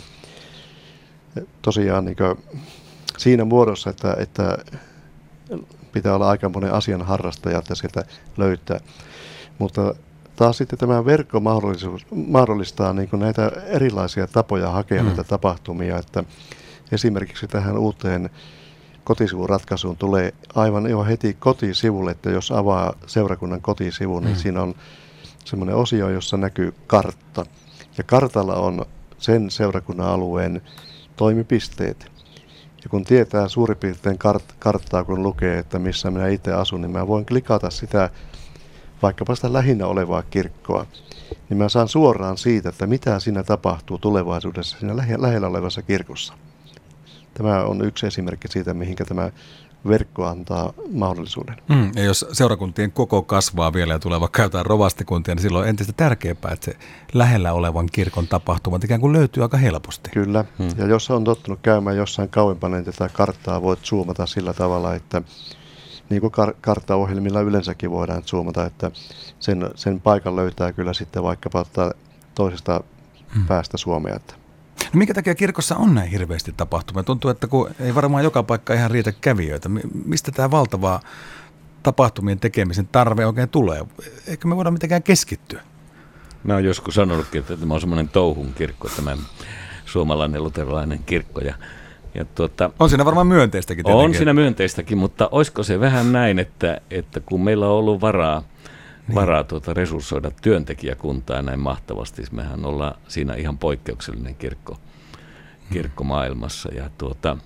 tosiaan niin kuin siinä muodossa, että, että pitää olla aika monen asian harrastaja, että sieltä löytää. Mutta taas sitten tämä verkko mahdollistaa niin kuin näitä erilaisia tapoja hakea mm. näitä tapahtumia, että esimerkiksi tähän uuteen kotisivun tulee aivan jo heti kotisivulle, että jos avaa seurakunnan kotisivun, niin mm. siinä on semmoinen osio, jossa näkyy kartta. Ja kartalla on sen seurakunnan alueen toimipisteet. Ja kun tietää suurin piirtein kart- karttaa, kun lukee, että missä minä itse asun, niin mä voin klikata sitä vaikkapa sitä lähinnä olevaa kirkkoa. Niin mä saan suoraan siitä, että mitä siinä tapahtuu tulevaisuudessa siinä lähe- lähellä olevassa kirkossa. Tämä on yksi esimerkki siitä, mihinkä tämä verkko antaa mahdollisuuden. Mm, ja jos seurakuntien koko kasvaa vielä ja tulee vaikka jotain rovastikuntia, niin silloin on entistä tärkeämpää, että se lähellä olevan kirkon tapahtumat ikään kuin löytyy aika helposti. Kyllä, mm. ja jos on tottunut käymään jossain kauempana, niin tätä karttaa voit zoomata sillä tavalla, että niin kuin kar- karttaohjelmilla yleensäkin voidaan zoomata, että sen, sen paikan löytää kyllä sitten vaikkapa toisesta mm. päästä Suomea. No minkä takia kirkossa on näin hirveästi tapahtumia? Tuntuu, että kun ei varmaan joka paikka ihan riitä kävijöitä. Mistä tämä valtava tapahtumien tekemisen tarve oikein tulee? Eikö me voida mitenkään keskittyä? Mä oon joskus sanonutkin, että tämä on semmoinen touhun kirkko, tämä suomalainen luterilainen kirkko. Ja, ja tuota, on siinä varmaan myönteistäkin tietenkin. On siinä myönteistäkin, mutta olisiko se vähän näin, että, että kun meillä on ollut varaa, Niin. varaa tuota resurssoida työntekijäkuntaa näin mahtavasti. Mehän ollaan siinä ihan poikkeuksellinen kirkko, kirkkomaailmassa. Ja tuota,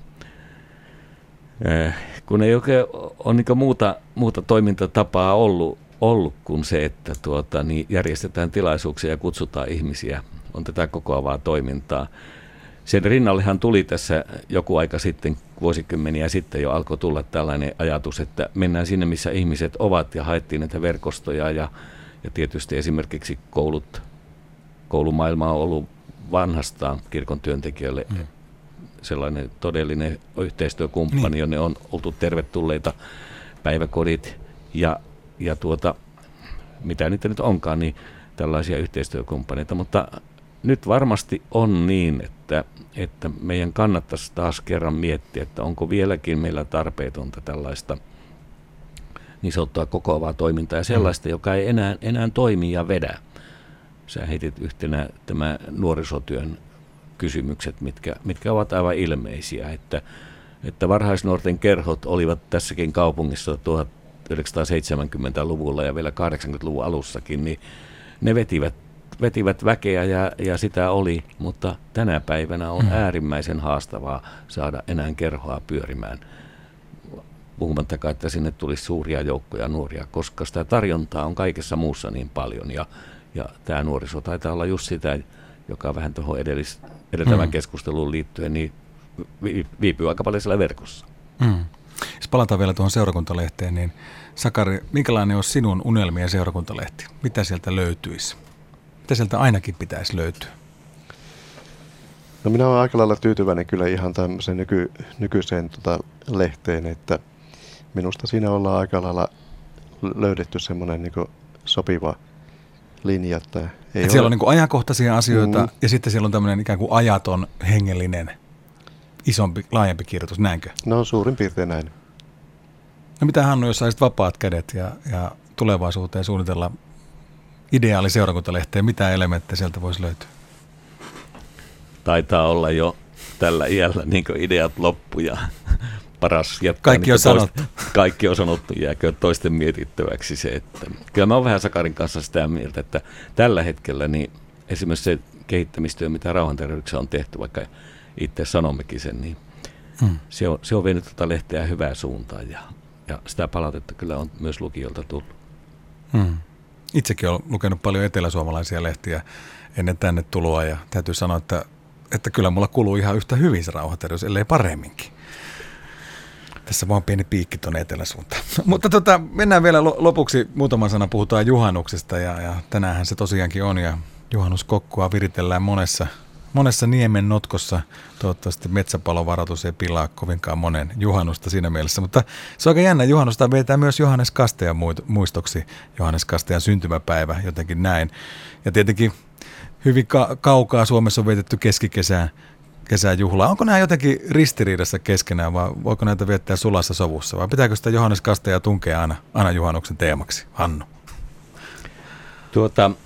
eh, kun ei oikein ole niin muuta, muuta toimintatapaa ollut, ollut kuin se, että tuota, niin järjestetään tilaisuuksia ja kutsutaan ihmisiä. On tätä kokoavaa toimintaa. Sen rinnallehan tuli tässä joku aika sitten, vuosikymmeniä sitten jo alkoi tulla tällainen ajatus, että mennään sinne, missä ihmiset ovat, ja haettiin näitä verkostoja, ja, ja tietysti esimerkiksi koulut, koulumaailma on ollut vanhastaan kirkon työntekijöille mm. sellainen todellinen yhteistyökumppani, niin. jonne on oltu tervetulleita, päiväkodit ja, ja tuota, mitä niitä nyt onkaan, niin tällaisia yhteistyökumppaneita, mutta nyt varmasti on niin, että, että meidän kannattaisi taas kerran miettiä, että onko vieläkin meillä tarpeetonta tällaista niin sanottua kokoavaa toimintaa ja sellaista, mm. joka ei enää, enää toimi ja vedä. Sä heitit yhtenä tämä nuorisotyön kysymykset, mitkä, mitkä ovat aivan ilmeisiä, että, että varhaisnuorten kerhot olivat tässäkin kaupungissa tuhatyhdeksänsataaseitsemänkymmentäluvulla ja vielä kahdeksankymmentäluvun alussakin, niin ne vetivät vetivät väkeä ja, ja sitä oli, mutta tänä päivänä on mm. äärimmäisen haastavaa saada enää kerhoa pyörimään. Puhumattakaan, että sinne tulisi suuria joukkoja nuoria, koska sitä tarjontaa on kaikessa muussa niin paljon. Ja, ja tämä nuoriso taitaa olla just sitä, joka vähän tuohon edeltävään mm. keskusteluun liittyen, niin viipyy aika paljon siellä verkossa. Mm. Jos palataan vielä tuohon seurakuntalehteen, niin Sakari, minkälainen on sinun unelmien seurakuntalehti? Mitä sieltä löytyisi? Mitä sieltä ainakin pitäisi löytyä? No minä olen aika lailla tyytyväinen kyllä ihan tämmöiseen nyky, nykyiseen tota lehteen, että minusta siinä ollaan aika lailla löydetty semmoinen niin kuin sopiva linja. Että ei Et siellä on niin kuin ajankohtaisia asioita mm. ja sitten siellä on tämmöinen ikään kuin ajaton, hengellinen, isompi, laajempi kirjoitus, näinkö? No suurin piirtein näin. No mitä Hannu, jos saisit vapaat kädet ja, ja tulevaisuuteen suunnitella ideaali seurakuntalehteen, mitä elementtejä sieltä voisi löytyä? Taitaa olla jo tällä iällä niin kuin ideat loppu ja paras jättää. Kaikki on sanottu. Kaikki on sanottu, jääkö toisten mietittäväksi se, että kyllä mä oon vähän Sakarin kanssa sitä mieltä, että tällä hetkellä niin esimerkiksi se kehittämistyö, mitä rauhanterveyksessä on tehty, vaikka itse sanommekin sen, niin hmm. se, on, se on vienyt tuota lehteä hyvää suuntaan ja, ja sitä palautetta kyllä on myös lukijoilta tullut. Hmm. Itsekin olen lukenut paljon eteläsuomalaisia lehtiä ennen tänne tuloa ja täytyy sanoa, että, että kyllä mulla kuluu ihan yhtä hyvin se rauhanterveys, ellei paremminkin. Tässä vaan pieni piikki tuonne eteläsuuntaan. Mutta tota, mennään vielä lopuksi muutaman sanan, puhutaan juhannuksesta ja, ja tänäänhän se tosiaankin on ja juhannuskokkua viritellään monessa, monessa niemen notkossa toivottavasti metsäpalovaroitus ei pilaa kovinkaan monen juhannusta siinä mielessä. Mutta se on aika jännä. Juhannusta vetää myös Johannes Kastajan muistoksi. Johannes Kastajan syntymäpäivä, jotenkin näin. Ja tietenkin hyvin ka- kaukaa Suomessa on vietetty keskikesään kesäjuhlaa. Onko nämä jotenkin ristiriidassa keskenään vai voiko näitä viettää sulassa sovussa? Vai pitääkö sitä Johannes Kastajaa tunkea aina, aina juhannuksen teemaksi? Hannu. Tuota,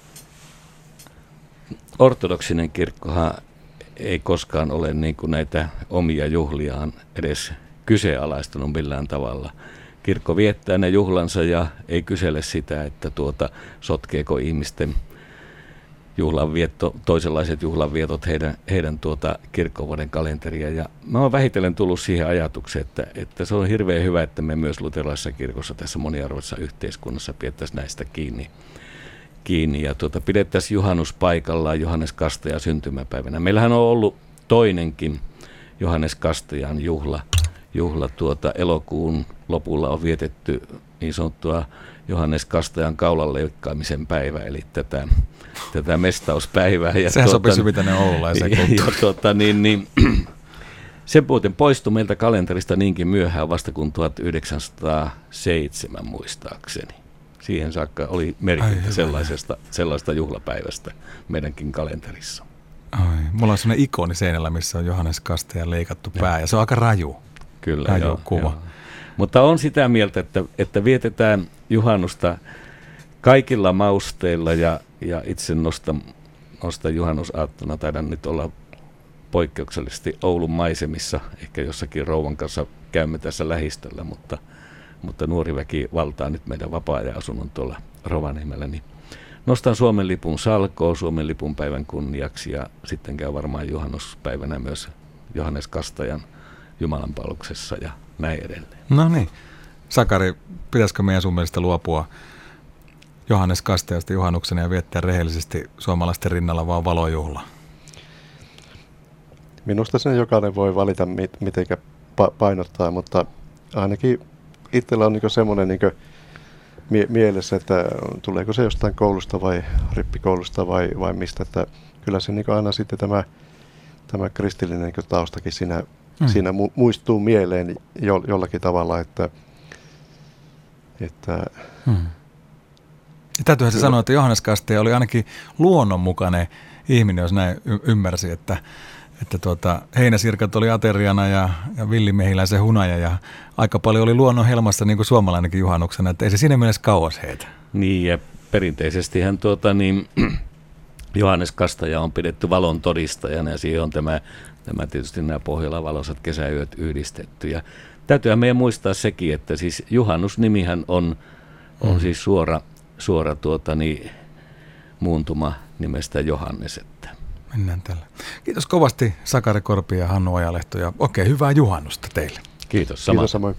ortodoksinen kirkkohan ei koskaan ole niin kuin näitä omia juhliaan edes kyseenalaistunut millään tavalla. Kirkko viettää ne juhlansa ja ei kysele sitä, että tuota, sotkeeko ihmisten juhlanvietto, toisenlaiset juhlanvietot heidän, heidän tuota kirkkovuoden kalenteria. Ja mä oon vähitellen tullut siihen ajatukseen, että, että se on hirveän hyvä, että me myös luterilaisessa kirkossa tässä moniarvoisessa yhteiskunnassa pidettäisiin näistä kiinni. kiinni ja tuota, pidettäisiin juhannus paikallaan Johannes Kastajan syntymäpäivänä. Meillähän on ollut toinenkin Johannes Kastajan juhla. juhla tuota, elokuun lopulla on vietetty niin sanottua Johannes Kastajan kaulan leikkaamisen päivä, eli tätä, tätä mestauspäivää. Ja sehän tuota, sopisi hyvin tänne oululaiseen kulttuuriin. Tuota, niin, niin, se muuten poistui meiltä kalenterista niinkin myöhään vasta kuin tuhatyhdeksänsataaseitsemän muistaakseni. Siihen saakka oli merkintä sellaisesta, sellaista juhlapäivästä meidänkin kalenterissa. Ai, mulla on sellainen ikoni seinällä, missä on Johannes Kastajan leikattu pää, ja se on aika raju. Kyllä, raju joo, kuva. Joo. Mutta on sitä mieltä, että, että vietetään juhannusta kaikilla mausteilla, ja, ja itse nostan, nostan juhannusaattona, taidan nyt olla poikkeuksellisesti Oulun maisemissa, ehkä jossakin rouvan kanssa käymme tässä lähistöllä, mutta mutta nuori väki valtaa nyt meidän vapaa-ajan asunnon tuolla Rovaniemellä, niin nostan Suomen lipun salkoon Suomen lipun päivän kunniaksi ja sitten käy varmaan juhannuspäivänä myös Johannes Kastajan jumalanpalveluksessa ja näin edelleen. No niin. Sakari, pitäisikö meidän sun mielestä luopua Johannes Kastajasta juhannuksena ja viettää rehellisesti suomalaisten rinnalla vaan valojuhla? Minusta sen jokainen voi valita, miten painottaa, mutta ainakin itsellä on niin semmoinen niin mie- mielessä, että tuleeko se jostain koulusta vai rippikoulusta vai, vai mistä, että kyllä se niin aina sitten tämä, tämä kristillinen niin taustakin siinä, mm. siinä mu- muistuu mieleen jo- jollakin tavalla, että, että mm. ja täytyyhän se sanoa, että Johannes Kastaja oli ainakin luonnonmukainen ihminen, jos näin y- ymmärsi, että Että tuota, heinäsirkat oli ateriana ja, ja villimehiläisen hunaja ja aika paljon oli luonnon helmassa niin kuin suomalainenkin juhannuksena, että ei se siinä mielessä kauas heitä. Niin ja perinteisestihän tuota, niin, Johannes Kastaja on pidetty valon todistajana ja siihen on tämä, tämä tietysti nämä Pohjolan valoisat kesäyöt yhdistetty. Ja täytyyhän meidän muistaa sekin, että siis juhannusnimihän on, on mm. siis suora, suora tuota, niin, muuntuma nimestä Johannes. Että mennään tällä. Kiitos kovasti Sakari Korpi ja Hannu Ojalehto ja oikein hyvää juhannusta teille. Kiitos. Sama. Kiitos samoin.